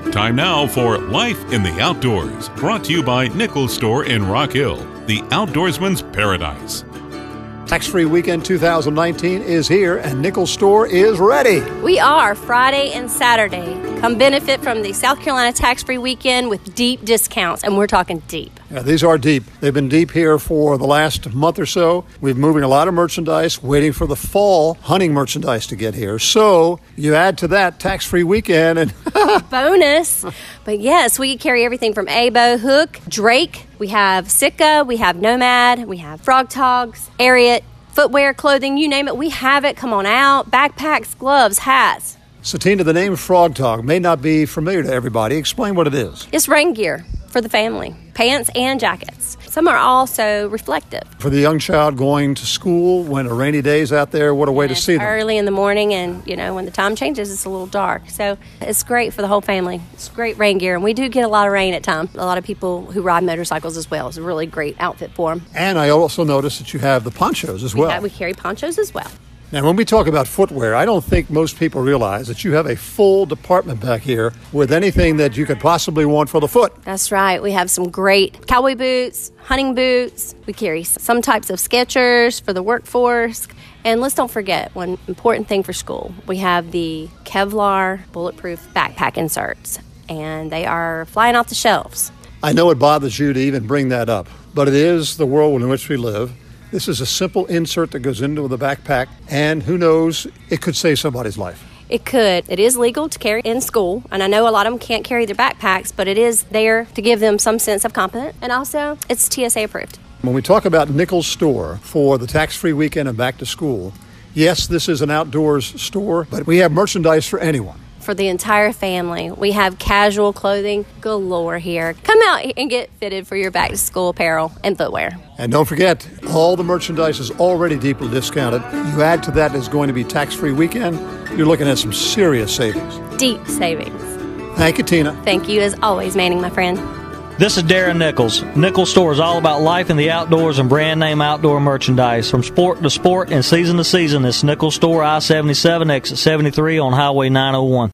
Time now for Life in the Outdoors, brought to you by Nichols Store in Rock Hill, the outdoorsman's paradise. Tax-free weekend 2019 is here, and Nichols Store is ready. We are Friday and Saturday. Come benefit from the South Carolina tax-free weekend with deep discounts, and we're talking deep. Yeah, these are deep. They've been deep here for the last month or so. We're moving a lot of merchandise, waiting for the fall hunting merchandise to get here. So you add to that tax-free weekend and bonus. But yes, we carry everything from Abo, Hook, Drake. We have Sitka, we have Nomad, we have Frog Togs, Ariat, footwear, clothing, you name it, we have it. Come on out. Backpacks, gloves, hats. Satina, the name Frog Tog may not be familiar to everybody. Explain what it is. It's rain gear for the family, pants and jackets. Some are also reflective. For the young child going to school when a rainy day is out there, what a way to see them. Early in the morning, and when the time changes, it's a little dark. So it's great for the whole family. It's great rain gear, and we do get a lot of rain at times. A lot of people who ride motorcycles as well. It's a really great outfit for them. And I also noticed that you have the ponchos as well. We carry ponchos as well. Now, when we talk about footwear, I don't think most people realize that you have a full department back here with anything that you could possibly want for the foot. That's right. We have some great cowboy boots, hunting boots. We carry some types of Skechers for the workforce. And let's don't forget one important thing for school. We have the Kevlar bulletproof backpack inserts, and they are flying off the shelves. I know it bothers you to even bring that up, but it is the world in which we live. This is a simple insert that goes into the backpack, and who knows, it could save somebody's life. It could. It is legal to carry in school, and I know a lot of them can't carry their backpacks, but it is there to give them some sense of confidence, and also it's TSA approved. When we talk about Nichols Store for the tax-free weekend and back to school, yes, this is an outdoors store, but we have merchandise for anyone. For the entire family. We have casual clothing galore here. Come out and get fitted for your back-to-school apparel and footwear. And don't forget, all the merchandise is already deeply discounted. You add to that is going to be tax-free weekend, you're looking at some serious savings. Deep savings. Thank you, Tina. Thank you, as always, Manning, my friend. This is Darren Nichols. Nichols Store is all about life in the outdoors and brand name outdoor merchandise. From sport to sport and season to season, it's Nichols Store, I-77, exit 73 on Highway 901.